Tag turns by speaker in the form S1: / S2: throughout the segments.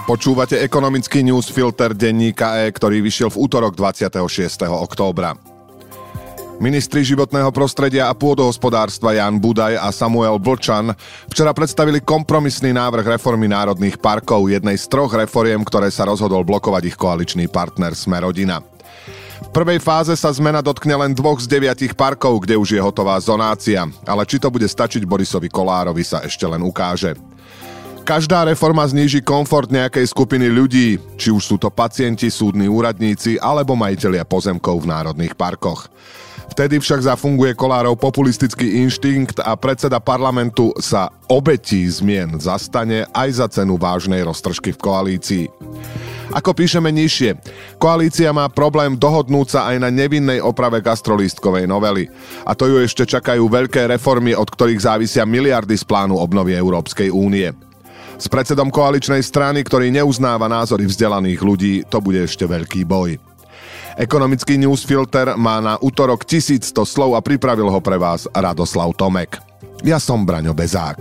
S1: Počúvate ekonomický newsfilter denníka E, ktorý vyšiel v útorok 26. októbra. Ministri životného prostredia a pôdohospodárstva Ján Budaj a Samuel Vlčan včera predstavili kompromisný návrh reformy národných parkov, jednej z troch reforiem, ktoré sa rozhodol blokovať ich koaličný partner Smer-Rodina. V prvej fáze sa zmena dotkne len 2 z 9 parkov, kde už je hotová zonácia, ale či to bude stačiť Borisovi Kollárovi, sa ešte len ukáže. Každá reforma zníži komfort nejakej skupiny ľudí, či už sú to pacienti, súdni úradníci alebo majitelia pozemkov v národných parkoch. Vtedy však zafunguje Kollárov populistický inštinkt a predseda parlamentu sa obetí zmien zastane aj za cenu vážnej roztržky v koalícii. Ako píšeme nižšie, koalícia má problém dohodnúť sa aj na nevinnej oprave gastrolístkovej novely. A to ju ešte čakajú veľké reformy, od ktorých závisia miliardy z plánu obnovy Európskej únie. S predsedom koaličnej strany, ktorý neuznáva názory vzdelaných ľudí, to bude ešte veľký boj. Ekonomický newsfilter má na útorok 1100 slov a pripravil ho pre vás Radoslav Tomek. Ja som Braňo Bezák.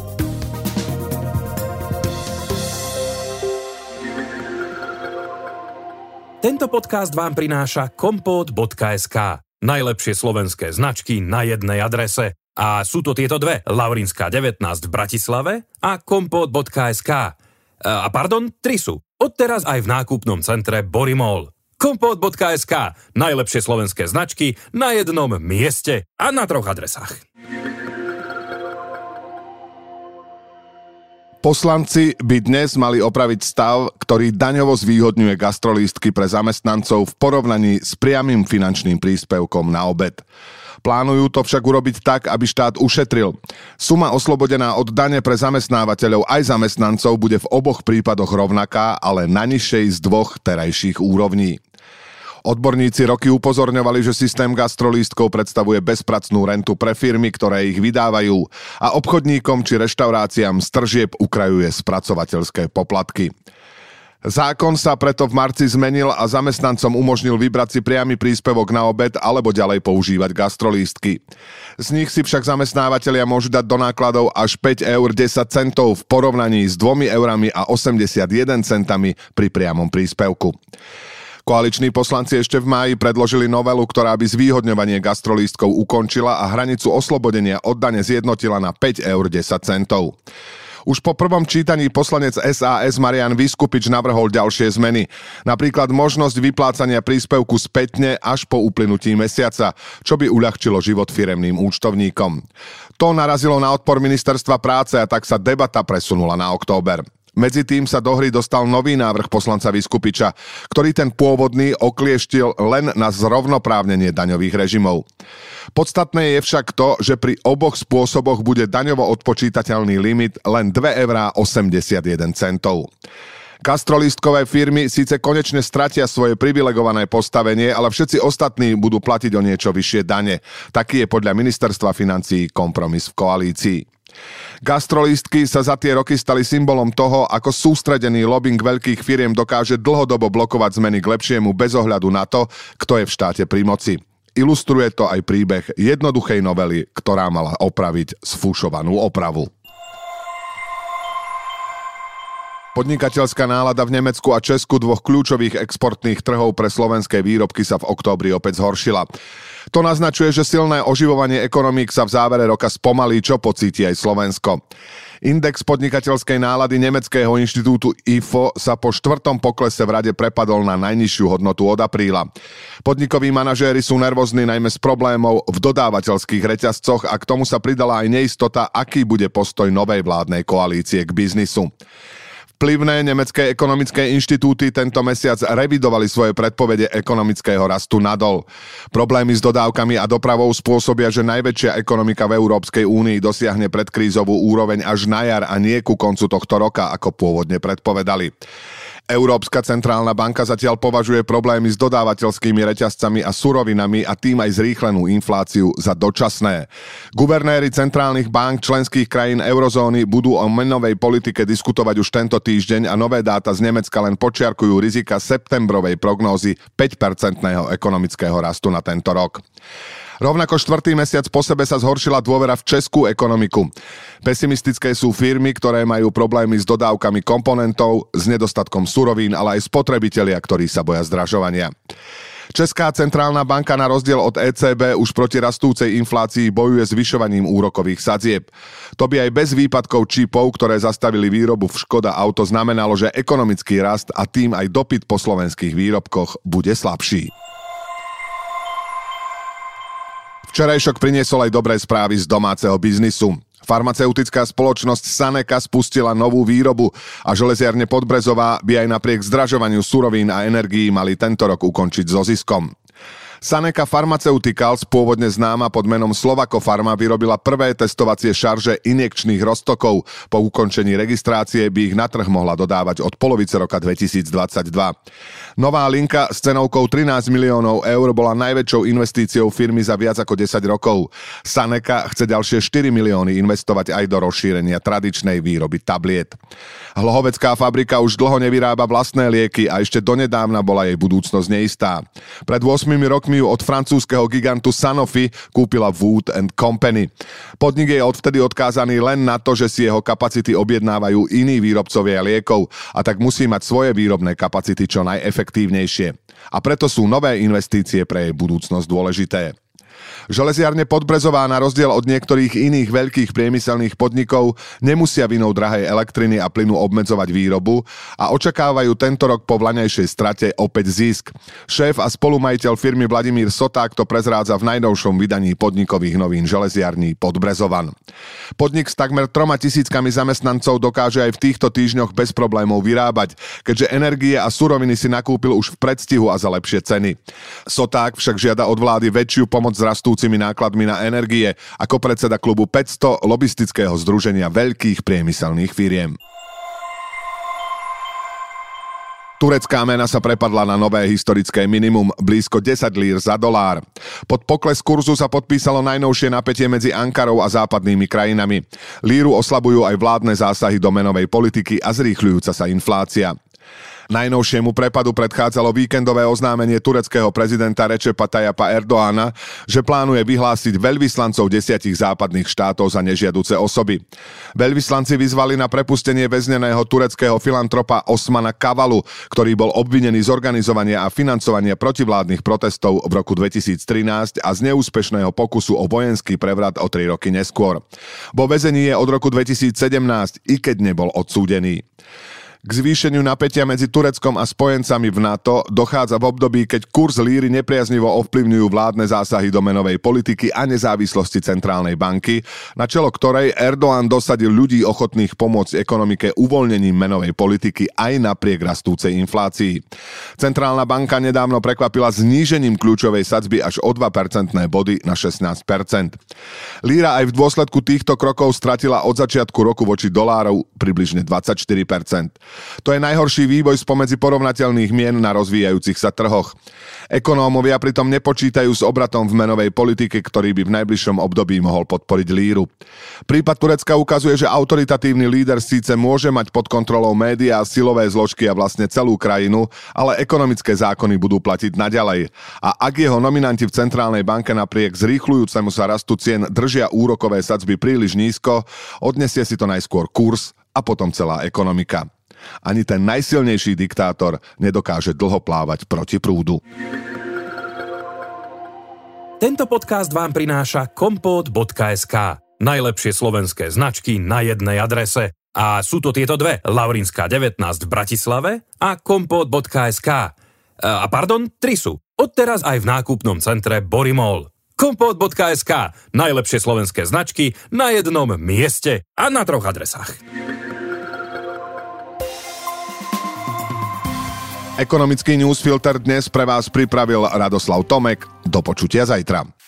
S2: Tento podcast vám prináša Kompot.sk. Najlepšie slovenské značky na jednej adrese. A sú to tieto dve, Laurinská 19 v Bratislave a Kompot.sk. A pardon, 3 sú. Odteraz aj v nákupnom centre Borimol. Kompot.sk. Najlepšie slovenské značky na jednom mieste a na 3 adresách.
S1: Poslanci by dnes mali opraviť stav, ktorý daňovo zvýhodňuje gastrolístky pre zamestnancov v porovnaní s priamym finančným príspevkom na obed. Plánujú to však urobiť tak, aby štát ušetril. Suma oslobodená od dane pre zamestnávateľov aj zamestnancov bude v oboch prípadoch rovnaká, ale na nižšej z 2 terajších úrovní. Odborníci roky upozorňovali, že systém gastrolístkov predstavuje bezpracnú rentu pre firmy, ktoré ich vydávajú, a obchodníkom či reštauráciám z tržieb ukrajuje spracovateľské poplatky. Zákon sa preto v marci zmenil a zamestnancom umožnil vybrať si priamy príspevok na obed alebo ďalej používať gastrolístky. Z nich si však zamestnávatelia môžu dať do nákladov až 5,10 eur v porovnaní s 2,81 eurami pri priamom príspevku. Koaliční poslanci ešte v máji predložili novelu, ktorá by zvýhodňovanie gastrolístkov ukončila a hranicu oslobodenia od dane zjednotila na 5,10 eur. Už po prvom čítaní poslanec SAS Marián Viskupič navrhol ďalšie zmeny. Napríklad možnosť vyplácania príspevku spätne až po uplynutí mesiaca, čo by uľahčilo život firemným účtovníkom. To narazilo na odpor ministerstva práce a tak sa debata presunula na október. Medzi tým sa do hry dostal nový návrh poslanca Viskupiča, ktorý ten pôvodný oklieštil len na zrovnoprávnenie daňových režimov. Podstatné je však to, že pri oboch spôsoboch bude daňovo odpočítateľný limit len 2,81 eur. Gastrolístkové firmy síce konečne stratia svoje privilegované postavenie, ale všetci ostatní budú platiť o niečo vyššie dane. Taký je podľa ministerstva financií kompromis v koalícii. Gastrolístky sa za tie roky stali symbolom toho, ako sústredený lobbying veľkých firiem dokáže dlhodobo blokovať zmeny k lepšiemu bez ohľadu na to, kto je v štáte pri moci. Ilustruje to aj príbeh jednoduchej novely, ktorá mala opraviť sfúšovanú opravu. Podnikateľská nálada v Nemecku a Česku, 2 kľúčových exportných trhov pre slovenské výrobky, sa v októbri opäť zhoršila. To naznačuje, že silné oživovanie ekonomík sa v závere roka spomalí, čo pocíti aj Slovensko. Index podnikateľskej nálady nemeckého inštitútu IFO sa po 4. poklese v rade prepadol na najnižšiu hodnotu od apríla. Podnikoví manažéri sú nervózni najmä z problémov v dodávateľských reťazcoch a k tomu sa pridala aj neistota, aký bude postoj novej vládnej koalície k biznisu. Vplyvné nemecké ekonomické inštitúty tento mesiac revidovali svoje predpovede ekonomického rastu nadol. Problémy s dodávkami a dopravou spôsobia, že najväčšia ekonomika v Európskej únii dosiahne predkrízovú úroveň až na jar a nie ku koncu tohto roka, ako pôvodne predpovedali. Európska centrálna banka zatiaľ považuje problémy s dodávateľskými reťazcami a surovinami a tým aj zrýchlenú infláciu za dočasné. Guvernéri centrálnych bank členských krajín eurozóny budú o menovej politike diskutovať už tento týždeň a nové dáta z Nemecka len počiarkujú rizika septembrovej prognózy 5% ekonomického rastu na tento rok. Rovnako 4. mesiac po sebe sa zhoršila dôvera v českú ekonomiku. Pesimistické sú firmy, ktoré majú problémy s dodávkami komponentov, s nedostatkom surovín, ale aj spotrebitelia, ktorí sa boja zdražovania. Česká centrálna banka na rozdiel od ECB už proti rastúcej inflácii bojuje zvyšovaním úrokových sadzieb. To by aj bez výpadkov čipov, ktoré zastavili výrobu v Škoda Auto, znamenalo, že ekonomický rast a tým aj dopyt po slovenských výrobkoch bude slabší. Včerajšok priniesol aj dobré správy z domáceho biznisu. Farmaceutická spoločnosť Saneka spustila novú výrobu a železiarne Podbrezová by aj napriek zdražovaniu surovín a energií mali tento rok ukončiť so ziskom. Saneka Pharmaceuticals, pôvodne známa pod menom Slovako Pharma, vyrobila prvé testovacie šarže injekčných roztokov. Po ukončení registrácie by ich na trh mohla dodávať od polovice roka 2022. Nová linka s cenovkou 13 miliónov eur bola najväčšou investíciou firmy za viac ako 10 rokov. Saneka chce ďalšie 4 milióny investovať aj do rozšírenia tradičnej výroby tabliet. Hlohovecká fabrika už dlho nevyrába vlastné lieky a ešte donedávna bola jej budúcnosť neistá. Pred 8 rokmi ju od francúzskeho gigantu Sanofi kúpila Wood & Company. Podnik je odvtedy odkázaný len na to, že si jeho kapacity objednávajú iní výrobcovia liekov a tak musí mať svoje výrobné kapacity čo najefektívnejšie. A preto sú nové investície pre jej budúcnosť dôležité. Železiarne Podbrezová na rozdiel od niektorých iných veľkých priemyselných podnikov nemusia vinou drahej elektriny a plynu obmedzovať výrobu a očakávajú tento rok po vlaňajšej strate opäť zisk. Šéf a spolumajiteľ firmy Vladimír Soták to prezrádza v najnovšom vydaní podnikových novín Železiarní Podbrezovan. Podnik s takmer 3 000 zamestnancov dokáže aj v týchto týždňoch bez problémov vyrábať, keďže energie a suroviny si nakúpil už v predstihu a za lepšie ceny. Soták však žiada od vlády väčšiu pomoc s rastúcimi nákladmi na energie ako predseda klubu 500 lobistického združenia veľkých priemyselných firiem. Turecká mena sa prepadla na nové historické minimum blízko 10 lír za dolár. Pod pokles kurzu sa podpísalo najnovšie napätie medzi Ankarou a západnými krajinami. Líru oslabujú aj vládne zásahy do menovej politiky a zrýchľujúca sa inflácia. Najnovšiemu prepadu predchádzalo víkendové oznámenie tureckého prezidenta Recepa Tayyipa Erdoána, že plánuje vyhlásiť veľvyslancov 10 západných štátov za nežiaduce osoby. Veľvyslanci vyzvali na prepustenie väzneného tureckého filantropa Osmana Kavalu, ktorý bol obvinený z organizovania a financovania protivládnych protestov v roku 2013 a z neúspešného pokusu o vojenský prevrat o 3 roky neskôr. Vo väzení je od roku 2017, i keď nebol odsúdený. K zvýšeniu napätia medzi Tureckom a spojencami v NATO dochádza v období, keď kurz líry nepriaznivo ovplyvňujú vládne zásahy do menovej politiky a nezávislosti centrálnej banky, na čelo ktorej Erdoğan dosadil ľudí ochotných pomôcť ekonomike uvoľnením menovej politiky aj napriek rastúcej inflácii. Centrálna banka nedávno prekvapila znížením kľúčovej sadzby až o 2 percentné body na 16%. Líra aj v dôsledku týchto krokov stratila od začiatku roku voči dolárov približne 24%. To je najhorší vývoj spomedzi porovnateľných mien na rozvíjajúcich sa trhoch. Ekonómovia pritom nepočítajú s obratom v menovej politike, ktorý by v najbližšom období mohol podporiť líru. Prípad Turecka ukazuje, že autoritatívny líder síce môže mať pod kontrolou médiá, silové zložky a vlastne celú krajinu, ale ekonomické zákony budú platiť naďalej. A ak jeho nominanti v centrálnej banke napriek zrýchľujúcemu sa rastu cien držia úrokové sadzby príliš nízko, odnesie si to najskôr kurz a potom celá ekonomika. Ani ten najsilnejší diktátor nedokáže dlho plávať proti prúdu.
S2: Tento podcast vám prináša Kompot.sk. Najlepšie slovenské značky na jednej adrese. A sú to tieto dve. Laurinská 19 v Bratislave a Kompot.sk. A pardon, 3 sú. Odteraz aj v nákupnom centre Borimol. Kompot.sk. Najlepšie slovenské značky na jednom mieste a na 3 adresách.
S1: Ekonomický newsfilter dnes pre vás pripravil Radoslav Tomek. Do počutia zajtra.